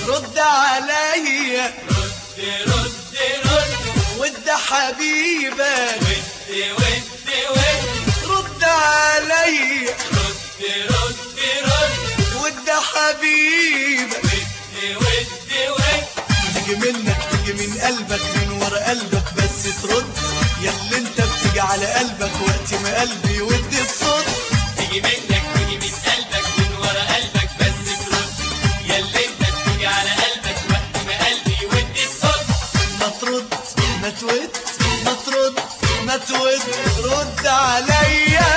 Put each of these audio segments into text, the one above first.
رد عليا، رد رد رد ود حبيبك، ود رد عليا، رد رد رد ود حبيبك، ود تيجي منك تيجي من قلبك من ورا قلبك بس ترد، ياللي انت بتيجي على قلبك وقت ما قلبي يودي بصوت. تيجي منك تيجي من قلبك من ورا قلبك بس ترد، ياللي انت بتيجي على قلبك وقت ما قلبي يودي الصوت. ما ترد ما تود ما ترد ما تود، رد عليا.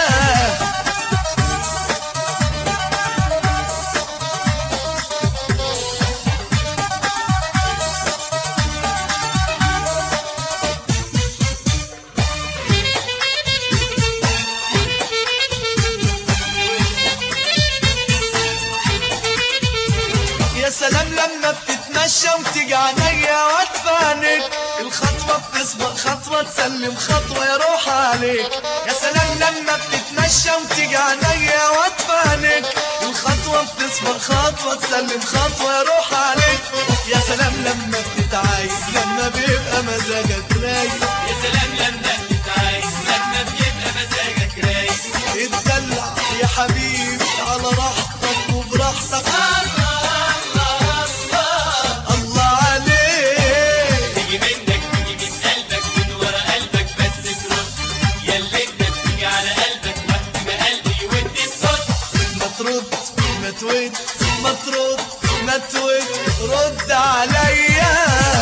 يا سلام لما بتتمشى وتيجي عينيا واتفانك، الخطوة بتسبق خطوة تسلم خطوة يا روح عليك. يا سلام لما بتتمشى وتيجي عينيا واتفانك، الخطوة بتسبق خطوة تسلم خطوة يا روح عليك. يا سلام لما بتتعايد لما بيبقى مزاجك رايق، يا سلام لما بتتعايز لما بيبقى مزاجك رايق. اتدلع يا حبيبي على راحتك وبراحتك. الله عليك. تيجي منك تيجي من قلبك من ورا قلبك بس ترد، ياللي انت بتيجي على قلبك وقت ما قلبي يودي الصوت. ما ترد ما تود ما ترد ما تود، رد عليا.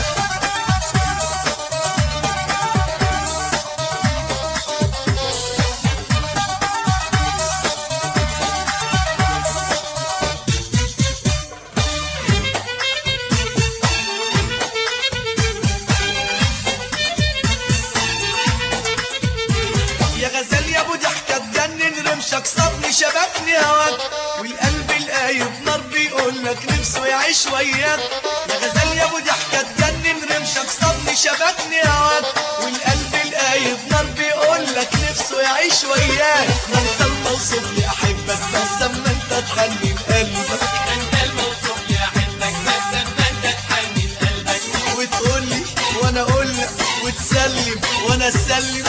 يا غزال يا ابو ضحكه تجنن، رمشك صابني شبكني هواك، والقلب القايد نار بيقول لك نفسه يعيش وياك. يا غزال يا ابو ضحكه تجنن، رمشك صابني شبكني هواك، والقلب القايد نار بيقول لك نفسه يعيش وياك. ما انت الموصوف لي احبك بس اما انت تحنن قلبك، انت الموصوف لي احبك بس اما انت تحنن قلبك. وتقول لي وانا اقول لك، وتسلم وانا اسلم.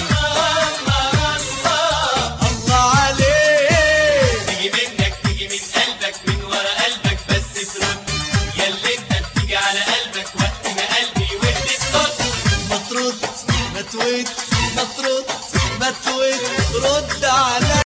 الله عليك. تيجي منك تيجي من قلبك من ورا قلبك بس ترد، ياللي انت بتيجي على قلبك وقت ما قلبي يودي الصوت. ما ترد ما تود ما ترد ما تود، رد عليا.